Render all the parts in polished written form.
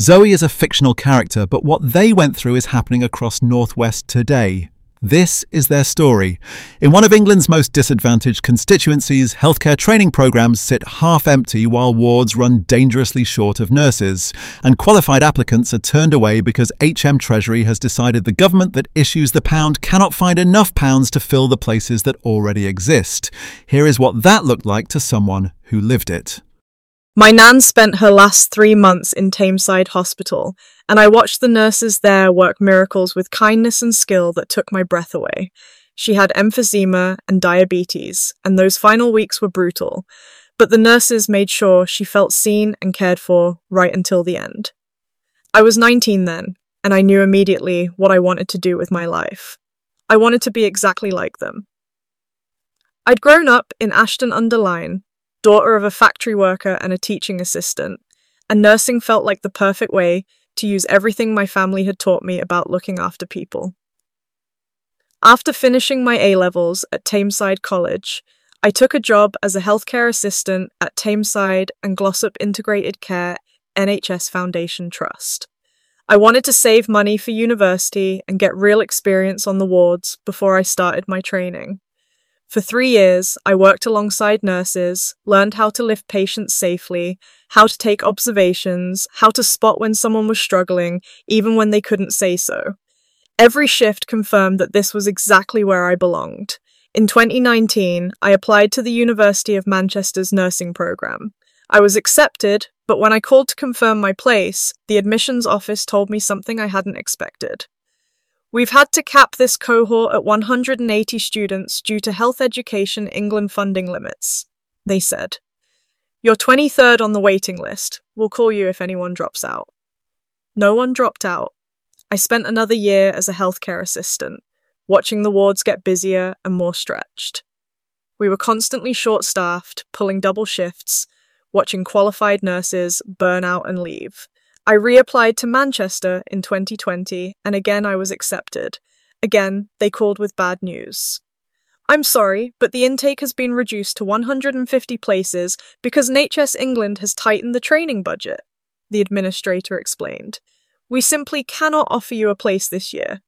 Zoe is a fictional character, but what they went through is happening across Northwest today. This is their story. In one of England's most disadvantaged constituencies, healthcare training programmes sit half empty while wards run dangerously short of nurses, and qualified applicants are turned away because HM Treasury has decided the government that issues the pound cannot find enough pounds to fill the places that already exist. Here is what that looked like to someone who lived it. My nan spent her last 3 months in Tameside Hospital, and I watched the nurses there work miracles with kindness and skill that took my breath away. She had emphysema and diabetes, and those final weeks were brutal, but the nurses made sure she felt seen and cared for right until the end. I was 19 then, and I knew immediately what I wanted to do with my life. I wanted to be exactly like them. I'd grown up in Ashton-under-Lyne, daughter of a factory worker and a teaching assistant, and nursing felt like the perfect way to use everything my family had taught me about looking after people. After finishing my A-levels at Tameside College, I took a job as a healthcare assistant at Tameside and Glossop Integrated Care NHS Foundation Trust. I wanted to save money for university and get real experience on the wards before I started my training. For 3 years, I worked alongside nurses, learned how to lift patients safely, how to take observations, how to spot when someone was struggling, even when they couldn't say so. Every shift confirmed that this was exactly where I belonged. In 2019, I applied to the University of Manchester's nursing programme. I was accepted, but when I called to confirm my place, the admissions office told me something I hadn't expected. We've had to cap this cohort at 180 students due to Health Education England funding limits, they said. You're 23rd on the waiting list. We'll call you if anyone drops out. No one dropped out. I spent another year as a healthcare assistant, watching the wards get busier and more stretched. We were constantly short-staffed, pulling double shifts, watching qualified nurses burn out and leave. I reapplied to Manchester in 2020, and again I was accepted. Again, they called with bad news. I'm sorry, but the intake has been reduced to 150 places because NHS England has tightened the training budget, the administrator explained. We simply cannot offer you a place this year.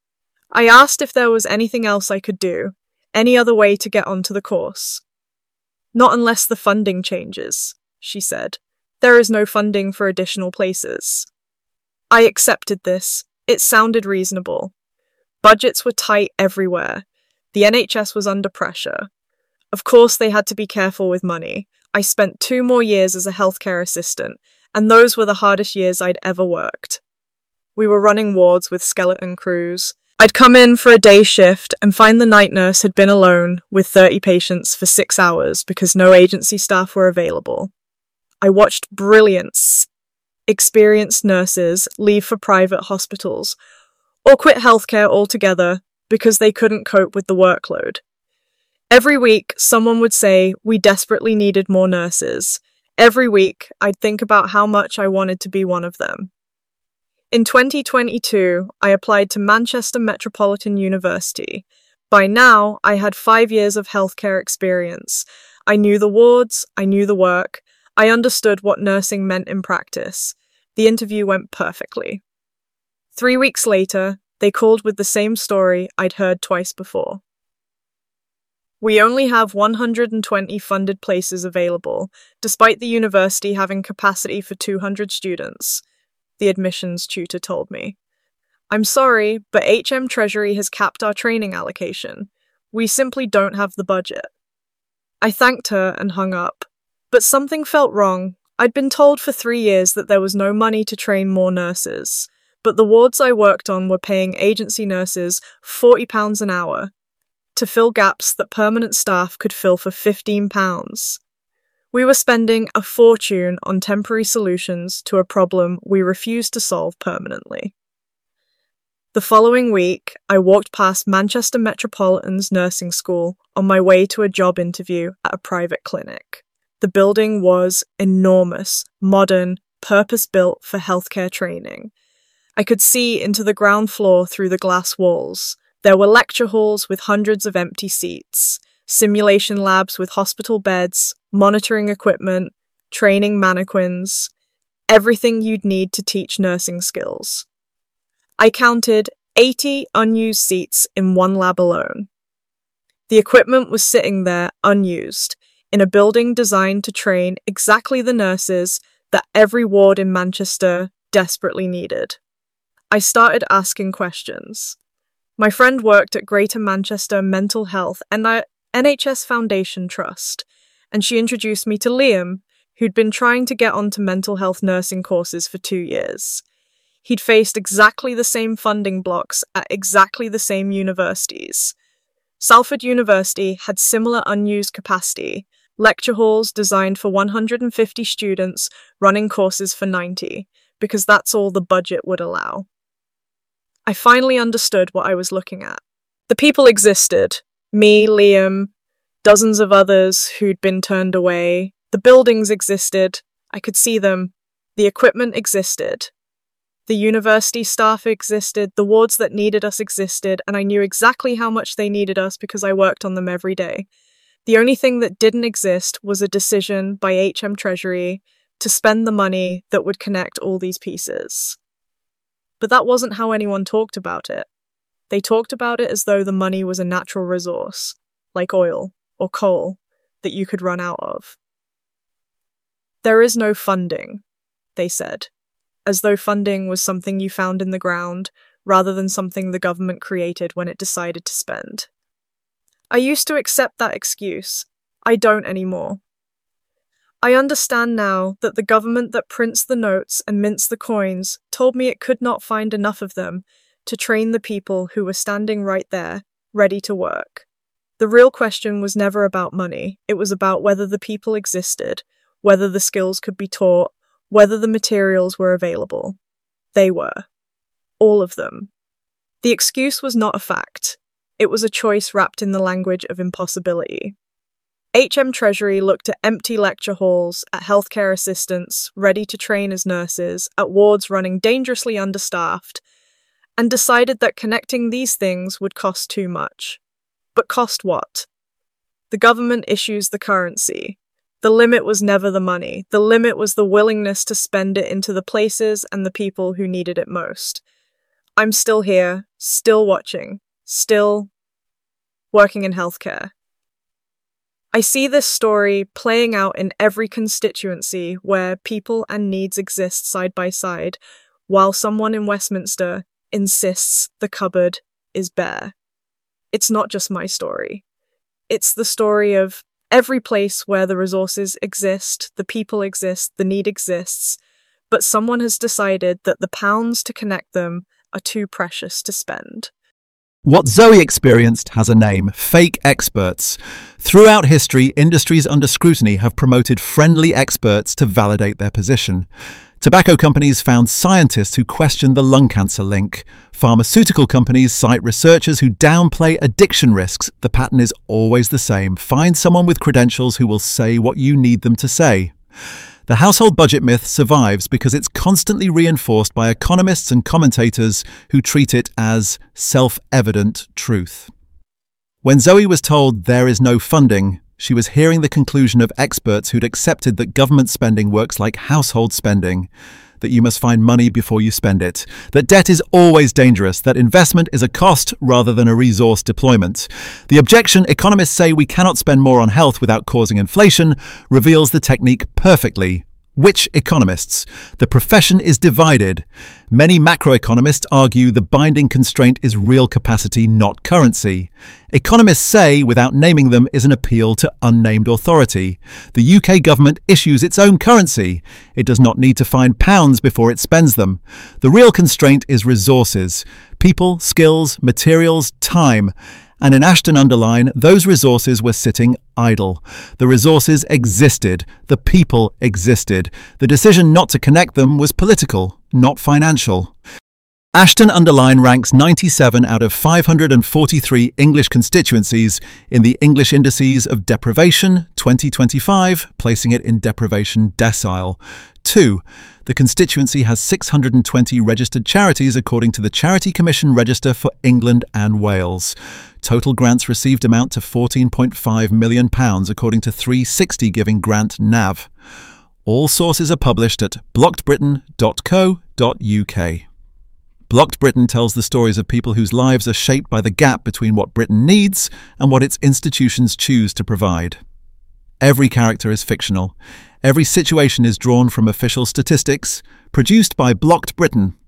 I asked if there was anything else I could do, any other way to get onto the course. Not unless the funding changes, she said. There is no funding for additional places. I accepted this. It sounded reasonable. Budgets were tight everywhere. The NHS was under pressure. Of course, they had to be careful with money. I spent 2 more years as a healthcare assistant, and those were the hardest years I'd ever worked. We were running wards with skeleton crews. I'd come in for a day shift and find the night nurse had been alone with 30 patients for 6 hours because no agency staff were available. I watched brilliant, experienced nurses leave for private hospitals or quit healthcare altogether because they couldn't cope with the workload. Every week, someone would say we desperately needed more nurses. Every week, I'd think about how much I wanted to be one of them. In 2022, I applied to Manchester Metropolitan University. By now, I had 5 years of healthcare experience. I knew the wards, I knew the work, I understood what nursing meant in practice. The interview went perfectly. 3 weeks later, they called with the same story I'd heard twice before. We only have 120 funded places available, despite the university having capacity for 200 students, the admissions tutor told me. I'm sorry, but HM Treasury has capped our training allocation. We simply don't have the budget. I thanked her and hung up. But something felt wrong. I'd been told for 3 years that there was no money to train more nurses, but the wards I worked on were paying agency nurses £40 an hour to fill gaps that permanent staff could fill for £15. We were spending a fortune on temporary solutions to a problem we refused to solve permanently. The following week, I walked past Manchester Metropolitan's nursing school on my way to a job interview at a private clinic. The building was enormous, modern, purpose-built for healthcare training. I could see into the ground floor through the glass walls. There were lecture halls with hundreds of empty seats, simulation labs with hospital beds, monitoring equipment, training mannequins. everything you'd need to teach nursing skills. I counted 80 unused seats in one lab alone. The equipment was sitting there unused, in a building designed to train exactly the nurses that every ward in Manchester desperately needed. I started asking questions. My friend worked at Greater Manchester Mental Health and NHS Foundation Trust, and she introduced me to Liam, who'd been trying to get onto mental health nursing courses for 2 years. He'd faced exactly the same funding blocks at exactly the same universities. Salford University had similar unused capacity, lecture halls designed for 150 students running courses for 90, because that's all the budget would allow. I finally understood what I was looking at. The people existed. Me, Liam, dozens of others who'd been turned away. The buildings existed. I could see them. The equipment existed. The university staff existed. The wards that needed us existed, and I knew exactly how much they needed us because I worked on them every day. The only thing that didn't exist was a decision by HM Treasury to spend the money that would connect all these pieces. But that wasn't how anyone talked about it. They talked about it as though the money was a natural resource, like oil or coal, that you could run out of. There is no funding, they said, as though funding was something you found in the ground rather than something the government created when it decided to spend. I used to accept that excuse. I don't anymore. I understand now that the government that prints the notes and mints the coins told me it could not find enough of them to train the people who were standing right there, ready to work. The real question was never about money. It was about whether the people existed, whether the skills could be taught, whether the materials were available. They were. All of them. The excuse was not a fact. It was a choice wrapped in the language of impossibility. HM Treasury looked at empty lecture halls, at healthcare assistants ready to train as nurses, at wards running dangerously understaffed, and decided that connecting these things would cost too much. But cost what? The government issues the currency. The limit was never the money. The limit was the willingness to spend it into the places and the people who needed it most. I'm still here, still watching, still working in healthcare. I see this story playing out in every constituency where people and needs exist side by side, while someone in Westminster insists the cupboard is bare. It's not just my story. It's the story of every place where the resources exist, the people exist, the need exists, but someone has decided that the pounds to connect them are too precious to spend. What Zoe experienced has a name: fake experts. Throughout history, industries under scrutiny have promoted friendly experts to validate their position. Tobacco companies found scientists who questioned the lung cancer link. Pharmaceutical companies cite researchers who downplay addiction risks. The pattern is always the same: find someone with credentials who will say what you need them to say. The household budget myth survives because it's constantly reinforced by economists and commentators who treat it as self-evident truth. When Zoe was told there is no funding, she was hearing the conclusion of experts who'd accepted that government spending works like household spending, that you must find money before you spend it, that debt is always dangerous, that investment is a cost rather than a resource deployment. The objection, economists say we cannot spend more on health without causing inflation, reveals the technique perfectly. Which economists? The profession is divided. Many macroeconomists argue the binding constraint is real capacity, not currency. Economists say, without naming them, is an appeal to unnamed authority. The UK government issues its own currency. It does not need to find pounds before it spends them. The real constraint is resources: people, skills, materials, time. And in Ashton-under-Lyne, those resources were sitting idle. The resources existed. The people existed. The decision not to connect them was political, not financial. Ashton-under-Lyne ranks 97 out of 543 English constituencies in the English Indices of Deprivation 2025, placing it in deprivation decile. 2. The constituency has 620 registered charities according to the Charity Commission Register for England and Wales. Total grants received amount to £14.5 million according to 360 Giving Grant NAV. All sources are published at blockedbritain.co.uk. Blocked Britain tells the stories of people whose lives are shaped by the gap between what Britain needs and what its institutions choose to provide. Every character is fictional. Every situation is drawn from official statistics. Produced by Blocked Britain.